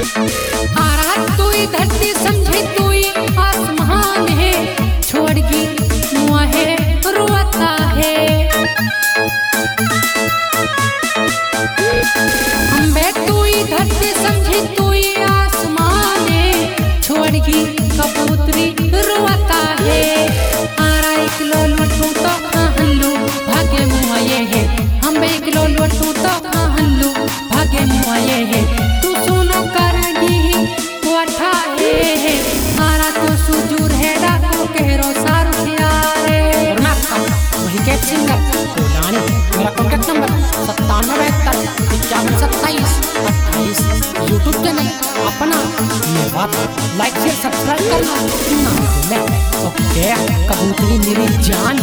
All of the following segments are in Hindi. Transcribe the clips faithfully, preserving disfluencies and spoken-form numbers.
आरा तू धरती समझे तू आसमान है, छोड़ की मुआ है रोता है। अम्बे तू धरती समझे तू आसमान है, छोड़ की कबूतरी रोता है। आरा एक लो लुटू तो हल्लू भाग्य मुआ ये है, अम्बे एक लो लुटू तो हल्लू भाग्य मुआ ये है। तू सुनो करगी वठा है, आरा तो सुजूर है डाको कहरो सारू यारे। और मैं आपका वही कैप सिंगर कोलानी, मेरा कॉन्टैक्ट नंबर सत्तानवे बहत्तर इक्यावन सत्ताईस अट्ठाईस। यूट्यूब के नहीं अपना ये बात लाइक शेयर सब्सक्राइब करना ना भूलें। ओके कबूतरी मेरी जान।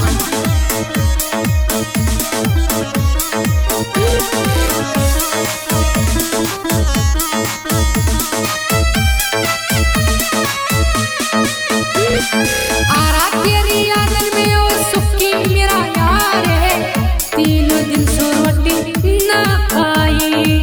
आरा तेरी यादन में ओ सुखी मेरा यार है, तीन दिन सो रोटी ना खाई।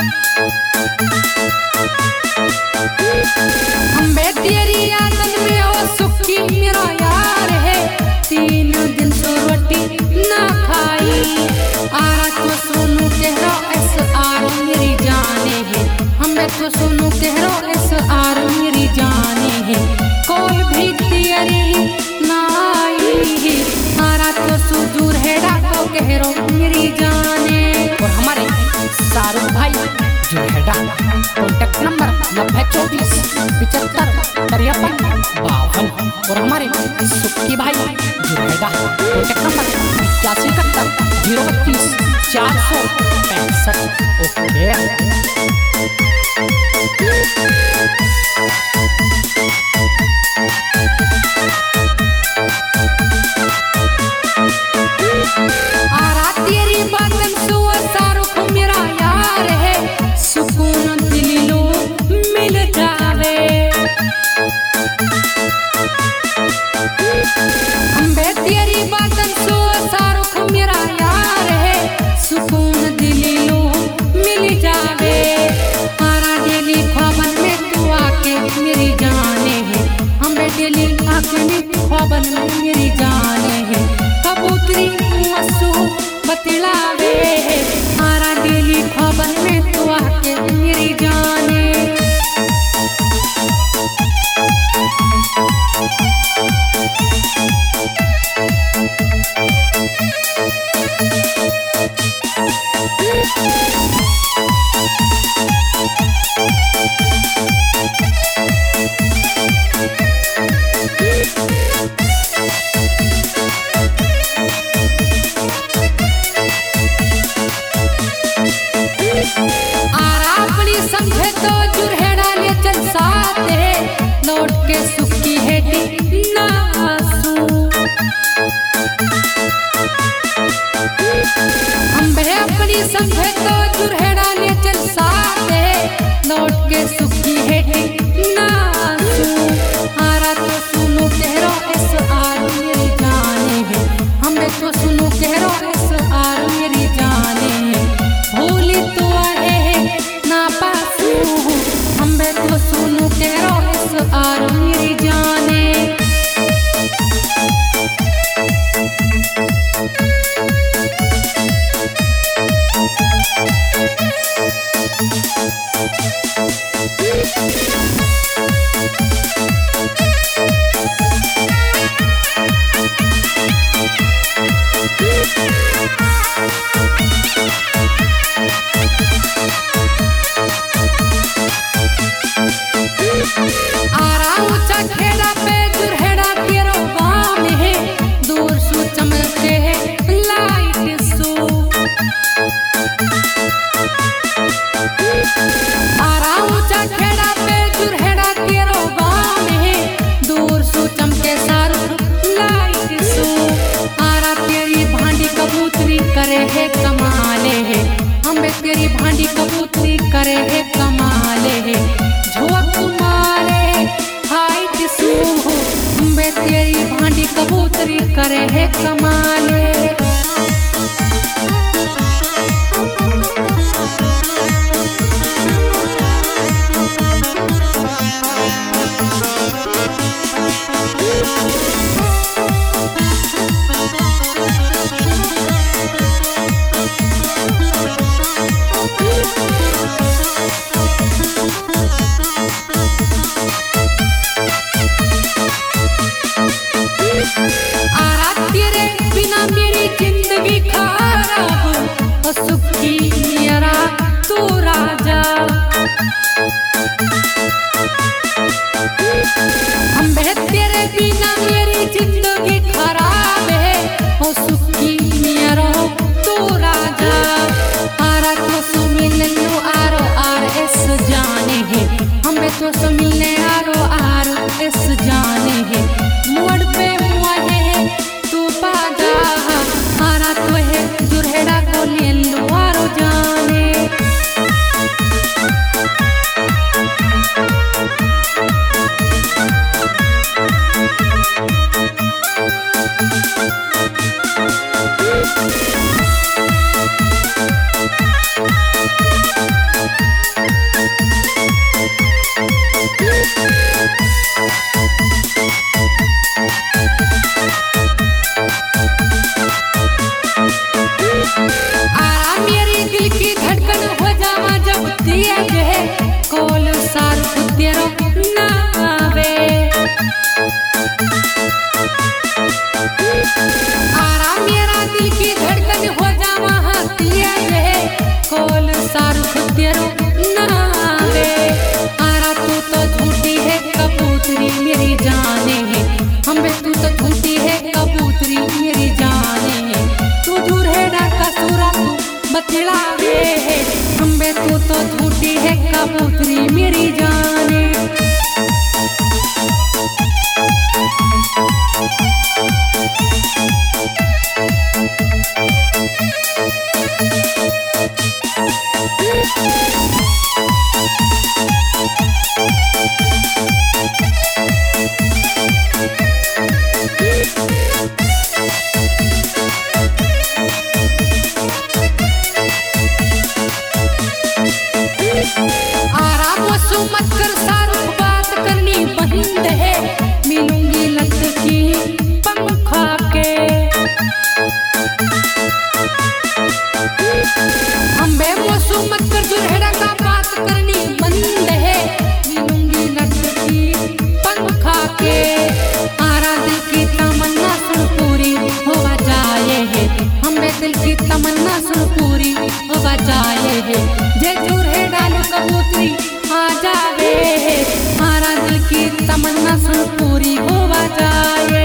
अम्बे तेरी यादन में ओ सुखी मेरा यार है, तीन दिन सो रोटी ना खाई। आरा तो सोनू कहरो एस आर मेरी जाने है, अम्बे तो सोनू कहरो एस आर मेरी जाने है। कोई भी तेरी नाई, आरा तो सुजूर है डाको कहरो मेरी जाने। और हमारे शाहरुख भाई जो है कॉन्टैक्ट नंबर नब्बे चौबीस पिछहत्तर तिरपन बावन। और हमारे सुक्की भाई जो है कॉन्टैक्ट नंबर इक्यासी इकहत्तर जीरो बत्तीस चार सौ पैंसठ। ओके आरा तेरी बातन सुआ शाहरुख मेरा यार है, सुकून दिल लो मिल जावे। अम्बे तेरी बातन सुआ शाहरुख मेरा यार है, सुकून दिल लो मिल जावे। आरा डेली ख्वाबन में तू आके मेरी जाने है, अम्बे डेली आके में ख्वाबन में मेरी जाने है। कबूतरी मसू बतलावे, आरा डेली ख्वाबन में तू आके मेरी जाने। आरा अपनी समझे तो जुरहेड़ा ले चल साथ है, लौट के सुखी हेटी ना आंसू। अम्बे अपनी समझे तो जुरहेड़ा ले चल साथ है, लौट के सुखी हेटी ना आंसू। आरा तो सुनो कहरो एस आर मेरी जाने है, अम्बे तो सुनो कहरो एस आर मेरी जाने है। भूली तो है ना पासू, अम्बे तो सुनो कहरो एस आर मेरी जाने। आरा ऊंचा खेड़ा पे जुरहेड़ा तेरो गाम है, दूर सु चमकते है लाइट सु। आरा ऊंचा खेड़ा पे जुरहेड़ा हम बे तेरे बिना मेरी जिंदगी खराब है ओ सुखी मेरा तू राजा आरा तो सो मिलने लो आरो आर एस जाने है हम बे तो सो मिलने आरो आर एस जाने है मोड़ पे हुआ है तू पागा आरा तो है जुरहेड़ा को ले लो आरो जाने कोल सार तेरो नावे आरा मेरा दिल की धड़कन हो जावा हाथिया रे कोल सार तेरो नावे आरा तू तो झूठी है कबूतरी मेरी जाने है हम बे तू तो झूठी है कबूतरी मेरी जाने है तू झूठेड़ा कसूरा तू बतलावे है हम बे तू तो झूठी है कबूतरी मेरी जाने मत कर सारू बात करनी बंद है मिलूंगी लत की पंखा के हम बेमोसू मत कर जुरहेड़ा का बात करनी बंद है मिलूंगी लत की पंखा के आरा दिल की तमन्ना सुन पूरी होवा जाए है हमें दिल की तमन्ना सुन पूरी होवा जाए है जे जुरहेड़ा लो कबूतरी आ जावे हमारा दिल की तमन्ना सुन पूरी होवा जाए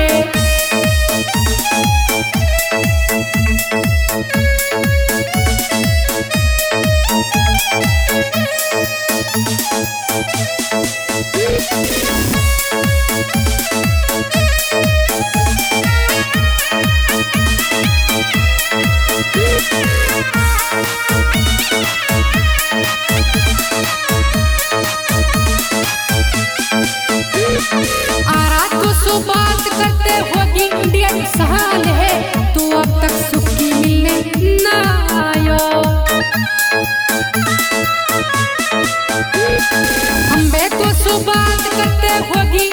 आरा तो सो बात करते होगी इंडियन साल है तू अब तक सुखी मिलने ना आयो हम बे तो सो बात करते होगी